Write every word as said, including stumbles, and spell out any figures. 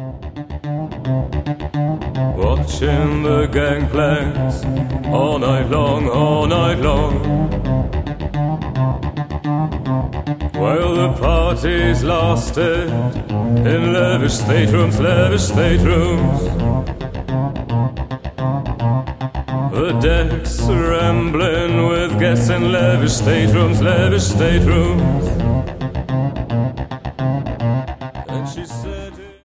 Watching the gangplanks all night long, all night long, while the parties lasted in lavish staterooms, lavish staterooms. The decks rambling with guests in lavish staterooms, lavish staterooms.